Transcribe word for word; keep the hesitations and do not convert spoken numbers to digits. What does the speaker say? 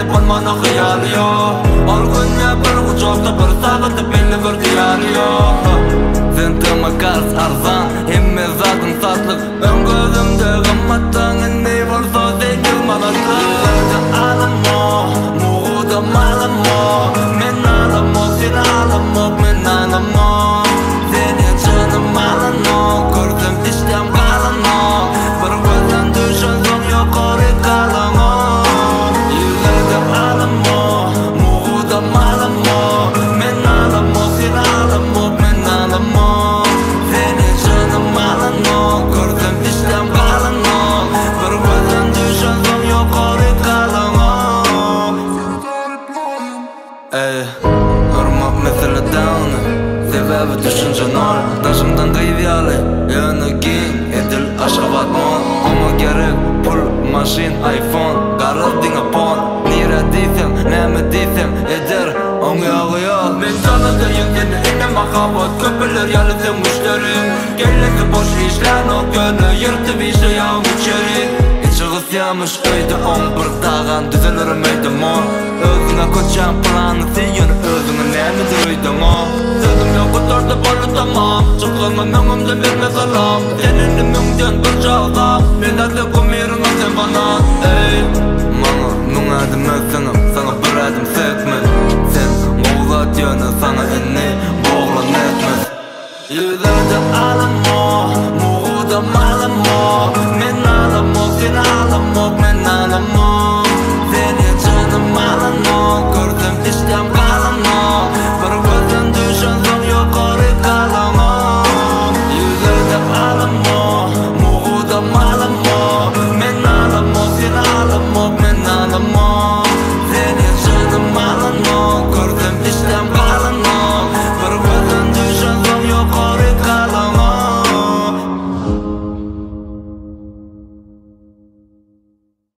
qolmana xiyali yok. Ol günne bir uçakta bir sağıntı belli bir diyarı yok. Sen tığma kars arzan hemme zatın satlık. Ön gözümde gımmattan ne bolsa zekil malatlık. Yıllarda alamo, muğuda malamo. Men alamo, sen alamo, men alamo. Seni canım alano, gördüm diştem kalano. Bir gözden düşen son yukarı kalano. Yıllarda alamo, muğuda malamo. Men alamo, sen alamo, men alamo. Seni canım alano, gördüm diştem kalano. Bir gözden düşen son yukarı kalano. Ey, hırmak mesele dağını sebebi düşünce nol. Taşımdan kıyviyalı yanı giyin edil aşabat mol. Ama gerek pul, maşin, iPhone garız dine pon. Nire diysem, neme diysem eder on yağı yok. Men canıda yengeni ene makabat. Köpüler yalısı müşteri. Gellesi boş işler o gönü yırtıp işe yağım içeri. Çıgıs yamış öyde on bir dağan düzelirim eydi mo. Özüne koçan planı seyin özüne nemi duydum o. Sözüm yok oturdu bolu tamam. Çıkılma mümümde verme salam. Seninle mümden bir çağdam. Ben de kumirin o sen bana. Ey mana nun adım özsünüm. Sana bir adım sekmen. Sen muğlat yönü sana inni boğlan etmez. Yüzerde alamo, muğuda malamo. Men alamo, sen alamo.